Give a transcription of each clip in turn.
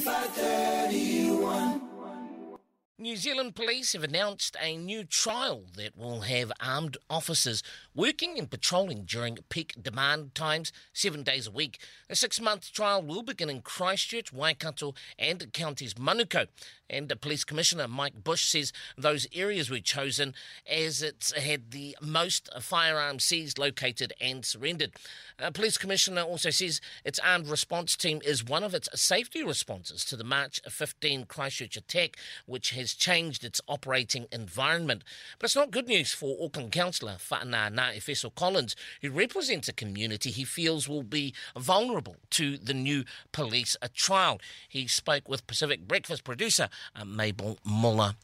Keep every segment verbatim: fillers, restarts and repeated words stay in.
New Zealand Police have announced a new trial that will have armed officers working and patrolling during peak demand times, seven days a week. A six-month trial will begin in Christchurch, Waikato and Counties Manukau. And Police Commissioner Mike Bush says those areas were chosen as it's had the most firearms seized, located and surrendered. Uh, Police Commissioner also says its armed response team is one of its safety responses to the March fifteenth Christchurch attack, which has changed its operating environment. But it's not good news for Auckland Councillor Whaana Efeso Collins, who represents a community he feels will be vulnerable to the new police trial. He spoke with Pacific Breakfast producer uh, Mabel Muller.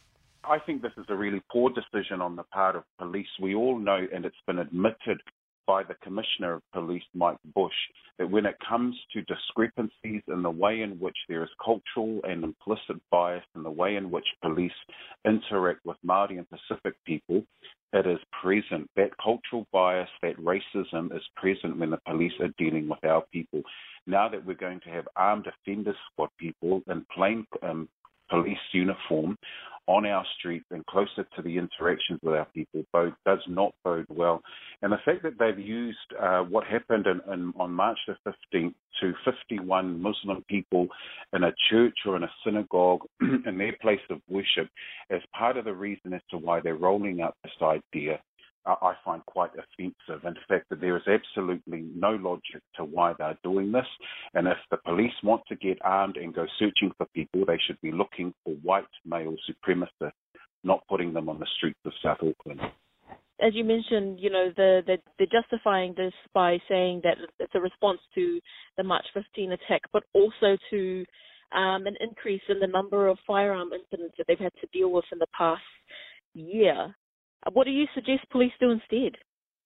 I think this is a really poor decision on the part of police. We all know, and it's been admitted by the Commissioner of Police, Mike Bush, that when it comes to discrepancies in the way in which there is cultural and implicit bias in the way in which police interact with Māori and Pacific people, it is present. That cultural bias, that racism is present when the police are dealing with our people. Now that we're going to have armed offender squad people in plain um, police uniform on our streets and closer to the interactions with our people bode, does not bode well. And the fact that they've used uh, what happened in, in, on March the fifteenth to fifty-one Muslim people in a church or in a synagogue in their place of worship as part of the reason as to why they're rolling out this idea, I find quite offensive. In fact, that there is absolutely no logic to why they're doing this. And if the police want to get armed and go searching for people, they should be looking for white male supremacists, not putting them on the streets of South Auckland. As you mentioned, you know, the, the, they're justifying this by saying that it's a response to the March fifteenth attack, but also to um, an increase in the number of firearm incidents that they've had to deal with in the past year. What do you suggest police do instead?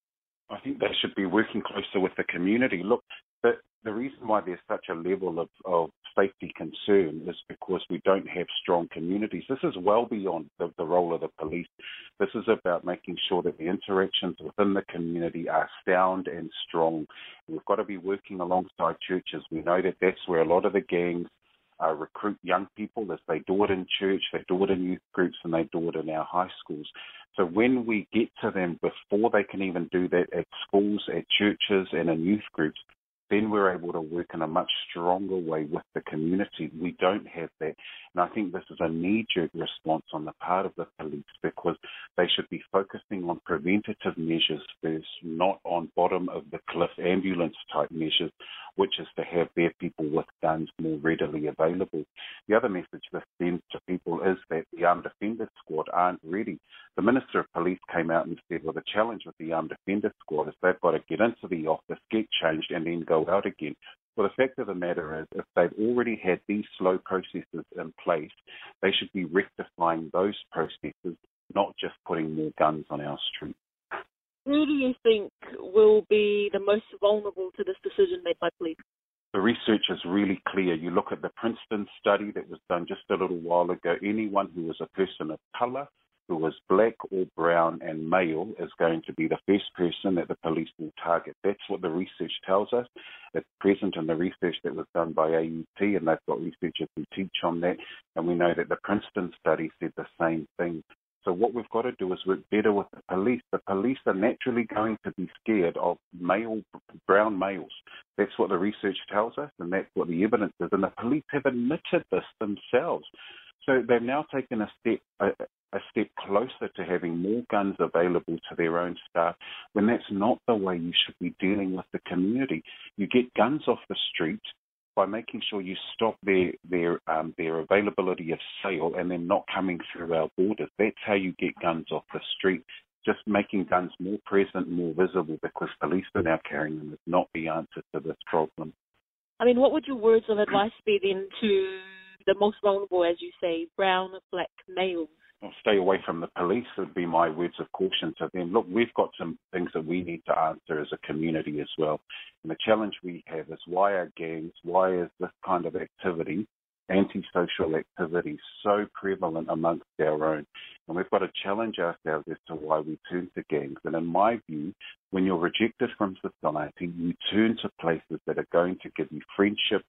I think they should be working closer with the community. Look, the, the reason why there's such a level of, of safety concern is because we don't have strong communities. This is well beyond the, the role of the police. This is about making sure that the interactions within the community are sound and strong. We've got to be working alongside churches. We know that that's where a lot of the gangs Uh, recruit young people, as they do it in church, they do it in youth groups, and they do it in our high schools. So when we get to them before they can even do that at schools, at churches, and in youth groups, then we're able to work in a much stronger way with the community. We don't have that. And I think this is a knee-jerk response on the part of the police because they should be focusing on preventative measures first, not on bottom-of-the-cliff ambulance-type measures, which is to have their people with guns more readily available. The other message this sends to people is that the Armed Offender Squad aren't ready. The Minister of Police came out and said, well, the challenge with the Armed Offender Squad is they've got to get into the office, get changed, and then go out again. Well, the fact of the matter is, if they've already had these slow processes in place, they should be rectifying those processes, not just putting more guns on our streets. Who do you think will be the most vulnerable to this decision made by police? The research is really clear. You look at the Princeton study that was done just a little while ago. Anyone who is a person of colour, who is black or brown and male, is going to be the first person that the police will target. That's what the research tells us. It's present in the research that was done by A U T, and they've got researchers who teach on that. And we know that the Princeton study said the same thing. So what we've got to do is work better with the police. The police are naturally going to be scared of male, brown males. That's what the research tells us, and that's what the evidence is. And the police have admitted this themselves. So they've now taken a step a, a step closer to having more guns available to their own staff, when that's not the way you should be dealing with the community. You get guns off the street by making sure you stop their their um, their availability of sale and then not coming through our borders. That's how you get guns off the street. Just making guns more present, more visible, because police are now carrying them is not the answer to this problem. I mean, what would your words of advice be then to the most vulnerable, as you say, brown, black males? Well, stay away from the police would be my words of caution to them. Look, we've got some things that we need to answer as a community as well. And the challenge we have is, why are gangs, why is this kind of activity, antisocial activity, so prevalent amongst our own? And we've got to challenge ourselves as to why we turn to gangs. And in my view, when you're rejected from society, you turn to places that are going to give you friendship,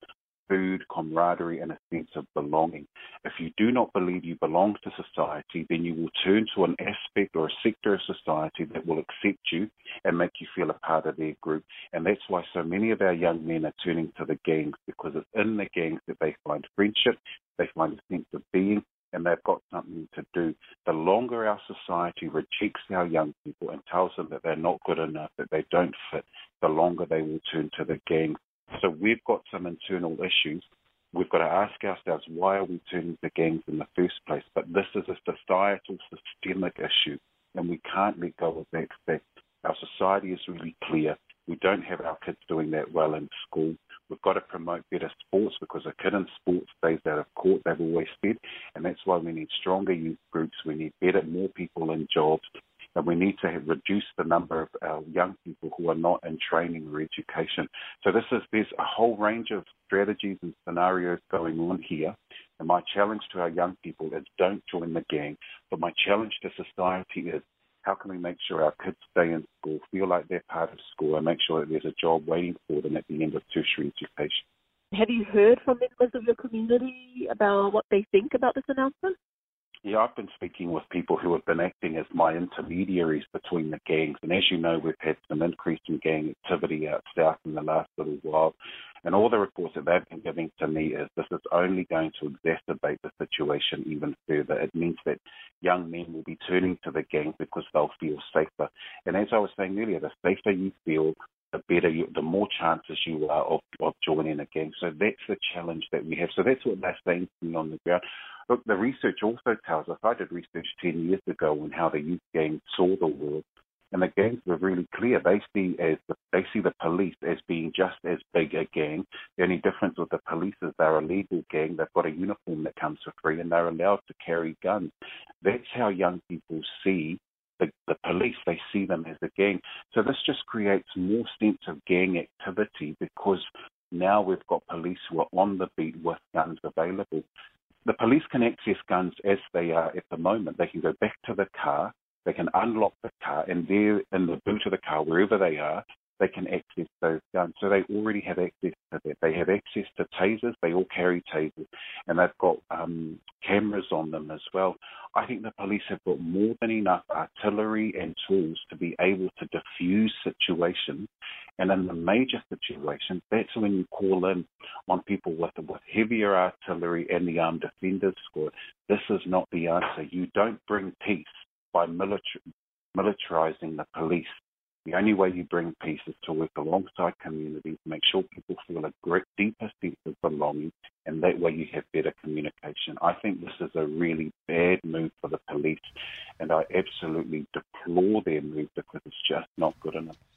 food, camaraderie, and a sense of belonging. If you do not believe you belong to society, then you will turn to an aspect or a sector of society that will accept you and make you feel a part of their group. And that's why so many of our young men are turning to the gangs, because it's in the gangs that they find friendship, they find a sense of being, and they've got something to do. The longer our society rejects our young people and tells them that they're not good enough, that they don't fit, the longer they will turn to the gangs. So we've got some internal issues. We've got to ask ourselves, why are we turning to gangs in the first place? But this is a societal, systemic issue, and we can't let go of that fact. Our society is really clear. We don't have our kids doing that well in school. We've got to promote better sports, because a kid in sports stays out of court, they've always said, and that's why we need stronger youth groups. We need better, more people in jobs, and we need to have, reduce the number of our young people who are not in training or education. So this is there's a whole range of strategies and scenarios going on here, and my challenge to our young people is don't join the gang, but my challenge to society is, how can we make sure our kids stay in school, feel like they're part of school, and make sure that there's a job waiting for them at the end of tertiary education? Have you heard from members of your community about what they think about this announcement? Yeah, I've been speaking with people who have been acting as my intermediaries between the gangs. And as you know, we've had some increase in gang activity out south in the last little while. And all the reports that they've been giving to me is this is only going to exacerbate the situation even further. It means that young men will be turning to the gangs because they'll feel safer. And as I was saying earlier, the safer you feel, the better, you, the more chances you are of, of joining a gang. So that's the challenge that we have. So that's what they're saying to me on the ground. Look, the research also tells us, I did research ten years ago on how the youth gangs saw the world, and the gangs were really clear. They see as the, they see the police as being just as big a gang. The only difference with the police is they're a legal gang. They've got a uniform that comes for free, and they're allowed to carry guns. That's how young people see the, the police. They see them as a gang. So this just creates more sense of gang activity, because now we've got police who are on the beat with guns available. The police can access guns as they are at the moment. They can go back to the car, they can unlock the car, and there in the boot of the car, wherever they are, they can access those guns. So they already have access to that. They have access to tasers. They all carry tasers, and they've got um, cameras on them as well. I think the police have got more than enough artillery and tools to be able to diffuse situations. And in the major situations, that's when you call in on people with, with heavier artillery and the armed defenders squad. This is not the answer. You don't bring peace by militar- militarizing the police. The only way you bring peace is to work alongside communities, make sure people feel a great, deeper sense of belonging, and that way you have better communication. I think this is a really bad move for the police, and I absolutely deplore their move because it's just not good enough.